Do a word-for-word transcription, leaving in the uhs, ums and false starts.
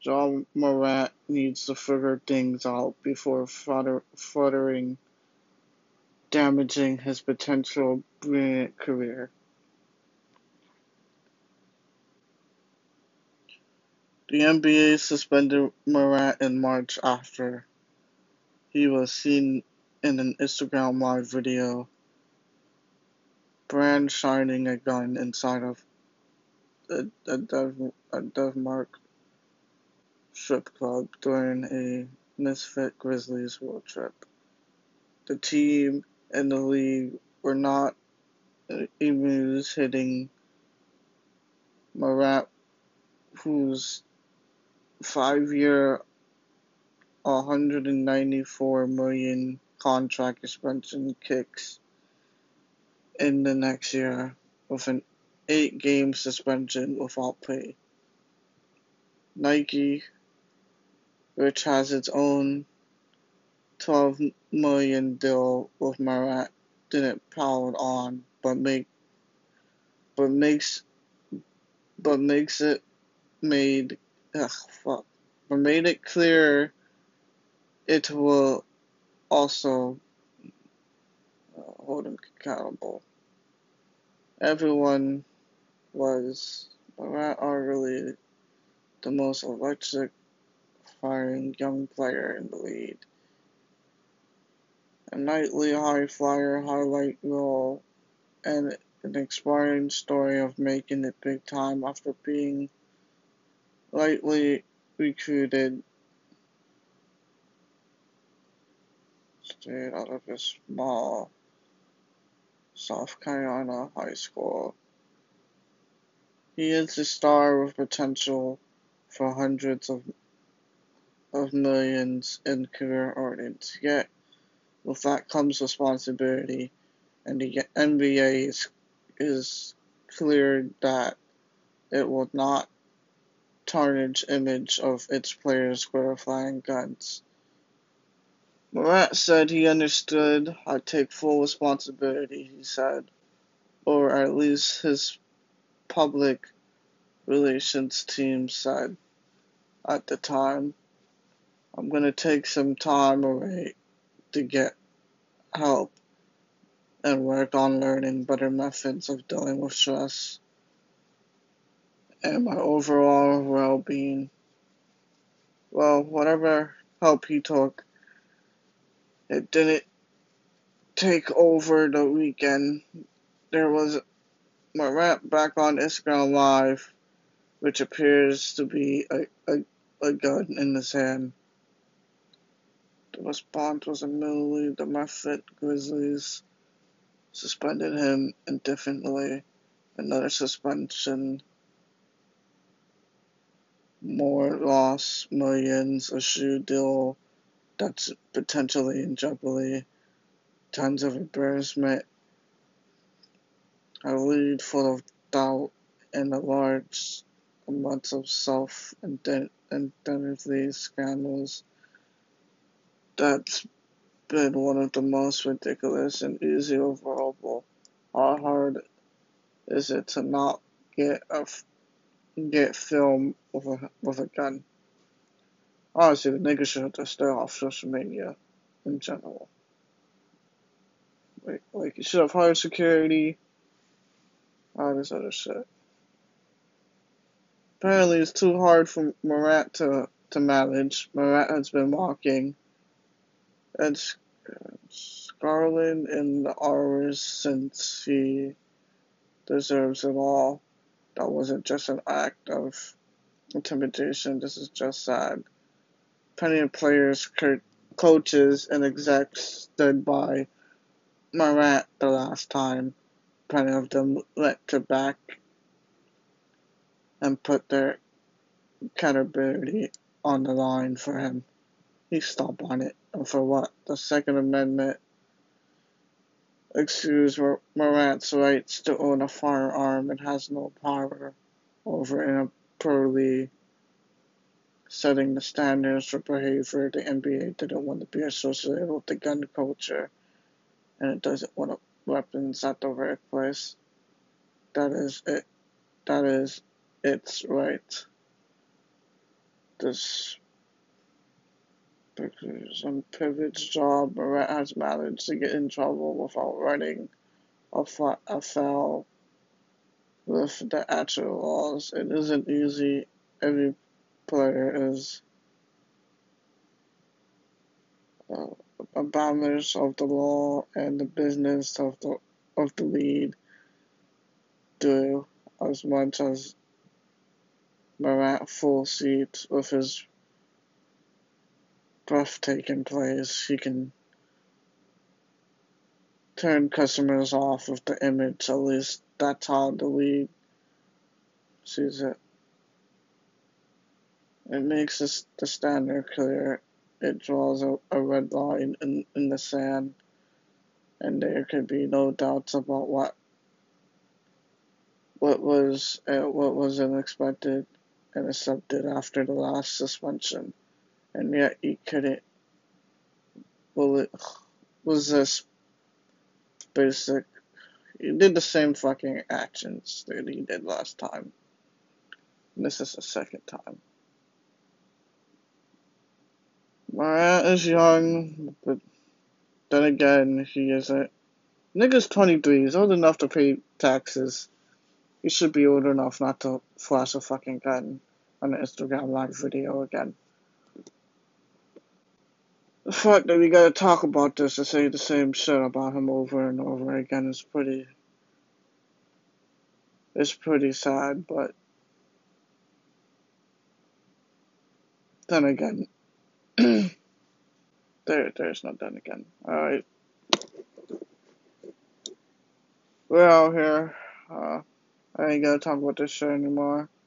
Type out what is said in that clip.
Ja Morant needs to figure things out before further, furthering damaging his potential brilliant career. The N B A suspended Morant in March after he was seen in an Instagram Live video brand shining a gun inside of a, a, Dev, a Denmark strip club during a Misfit Grizzlies road trip. The team and the league were not amused, hitting Morant, whose five-year, one hundred ninety-four million dollars contract extension kicks in the next year with an eight-game suspension without pay. Nike, which has its own twelve million dollars deal with Morant, didn't pile on, but make but makes but makes it made ugh, fuck, but made it clear it will also uh, hold him accountable. Everyone was Morant arguably the most electric firing young player in the league. A nightly high flyer highlight reel and an inspiring story of making it big time after being lightly recruited straight out of a small South Carolina high school. He is a star with potential for hundreds of, of millions in career earnings. Yet, with that comes responsibility, and the N B A is, is clear that it will not tarnish image of its players glorifying guns. Morant said he understood. I take full responsibility, he said, or at least his public relations team said at the time. I'm going to take some time away to get help and work on learning better methods of dealing with stress and my overall well-being. Well, whatever help he took, it didn't take over the weekend. There was Morant back on Instagram Live, which appears to be a, a, a gun in his hand. The response was immediately the Memphis Grizzlies suspended him indefinitely. Another suspension, more loss, millions, a shoe deal that's potentially in jeopardy, tons of embarrassment, a lead full of doubt, and a large amounts of self-identity scandals. That's been one of the most ridiculous and easy overall. How hard is it to not get a get film with a with a gun? Honestly, the nigga should just stay off social media in general. Like, like you should have hired security, all this other shit. Apparently, it's too hard for Morant to to manage. Morant has been walking and Scarlet in the hours since he deserves it all. That wasn't just an act of intimidation. This is just sad. Plenty of players, coaches, and execs stood by Morant the last time. Plenty of them went to back and put their credibility on the line for him. He stomped on it. And for what? The Second Amendment excuse Morant's rights to own a firearm and has no power over inappropriately setting the standards for behavior. The N B A didn't want to be associated with the gun culture, and it doesn't want weapons at the workplace. That is it. That is its right. this because on Pivot's job, Moret has managed to get in trouble without running afoul with the actual laws. It isn't easy. Every player is uh, abominers of the law and the business of the of the lead do as much as Morant full seats with his breathtaking plays. He can turn customers off with the image. At least that's how the league sees it. It makes this, the standard clear. It draws a, a red line in, in the sand, and there could be no doubts about what what was uh, what was unexpected and accepted after the last suspension, and yet he couldn't. Well, it was this basic. He did the same fucking actions that he did last time. And this is the second time. Morant is young, but then again, he isn't. Nigga's twenty-three. He's old enough to pay taxes. He should be old enough not to flash a fucking gun on an Instagram live video again. The fact that we gotta talk about this and say the same shit about him over and over again is pretty. It's pretty sad, but then again, there, there's no then again. Alright. We're out here. Uh, I ain't gonna talk about this shit anymore.